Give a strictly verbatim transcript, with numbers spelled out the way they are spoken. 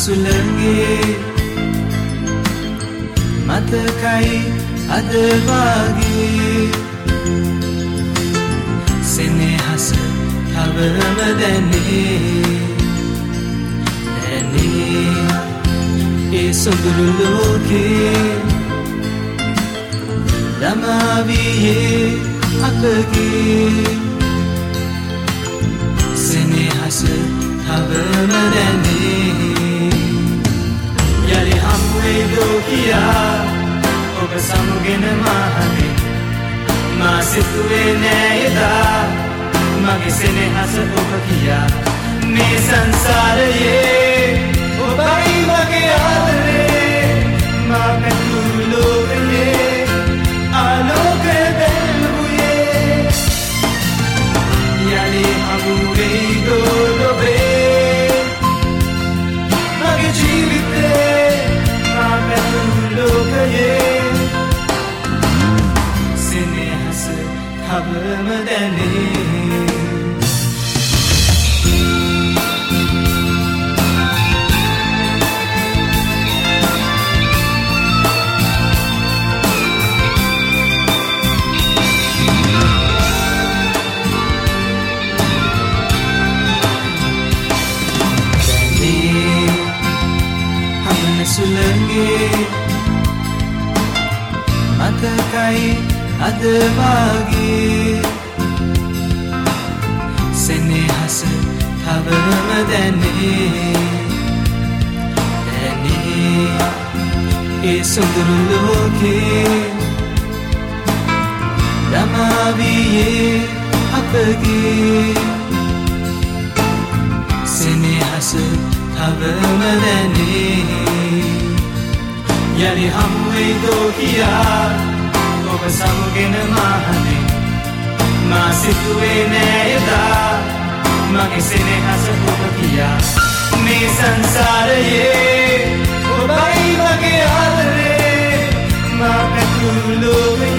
සුළඟේ මතකයි අද වාගේ සෙනෙහස තවම දැනේ දැනේ ඒ සොඳුරු ලෝකේ ළමාවියේ අපගේ සෙනෙහස තවම දැනේ යලි හමුවේදෝ කියා ඔබ සමුගෙන මහනේ මා සිතුවේ නෑ එදා මගේ සෙනෙහස ඔබ කියා මේ සංසාරයේ ඔබයි මගේ ආදරේ මා පැතුරු ලෝකයේ ආලෝකය දැල්වුයේ යලි හමුවේදෝ ඔබේ මගේ ජීවිතේ මා පැතුරු ලෝකයේ සෙනෙහස තවම දැනේ සුළඟේ මතකයි අද වාගේ සෙනෙහස තවම දැනේ දැනේ ඒ සොඳුරු ලෝකේ ළමාවියේ අපගේ සෙනෙහස තවම දැනේ යලි හමුවේදෝ කියා ඔබ සමුගෙන මහනේ මා සිතුවේ නෑ එදා මගේ සෙනෙහස ඔබ කියා මේ සංසාරයේ ඔබයි මගේ ආදරේ මා පැතුරු ලෝකයේ